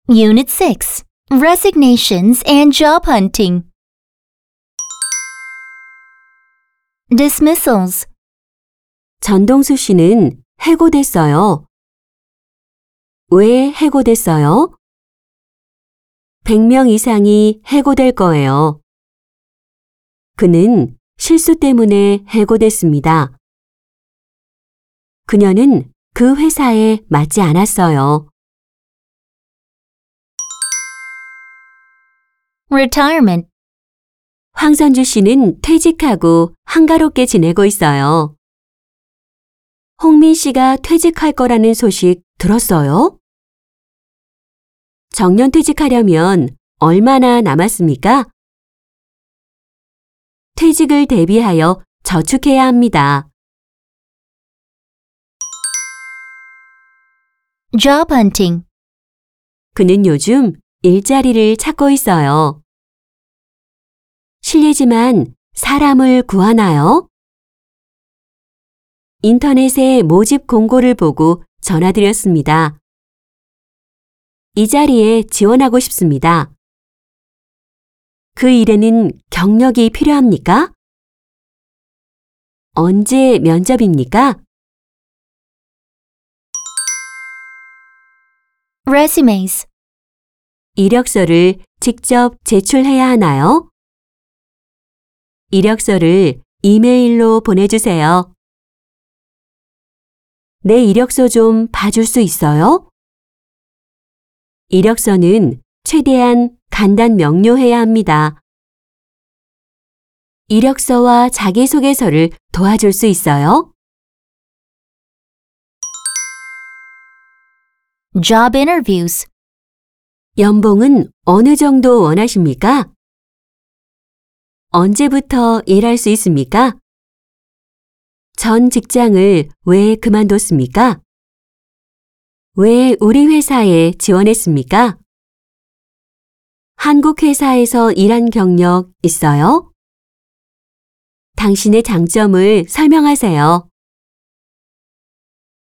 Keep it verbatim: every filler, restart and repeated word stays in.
Unit six, Resignations and Job Hunting. Dismissals. 전동수 씨는 해고됐어요. 왜 해고됐어요? 백 명 이상이 해고될 거예요. 그는 실수 때문에 해고됐습니다. 그녀는 그 회사에 맞지 않았어요. Retirement. 황선주 씨는 퇴직하고 한가롭게 지내고 있어요. 홍민 씨가 퇴직할 거라는 소식 들었어요? 정년퇴직하려면 얼마나 남았습니까? 퇴직을 대비하여 저축해야 합니다. Job Hunting. 그는 요즘 일자리를 찾고 있어요. 실례지만 사람을 구하나요? 인터넷에 모집 공고를 보고 전화드렸습니다. 이 자리에 지원하고 싶습니다. 그 일에는 경력이 필요합니까? 언제 면접입니까? Resumes. 이력서를 직접 제출해야 하나요? 이력서를 이메일로 보내주세요. 내 이력서 좀 봐줄 수 있어요? 이력서는 최대한 간단 명료해야 합니다. 이력서와 자기소개서를 도와줄 수 있어요? Job Interviews. 연봉은 어느 정도 원하십니까? 언제부터 일할 수 있습니까? 전 직장을 왜 그만뒀습니까? 왜 우리 회사에 지원했습니까? 한국 회사에서 일한 경력 있어요? 당신의 장점을 설명하세요.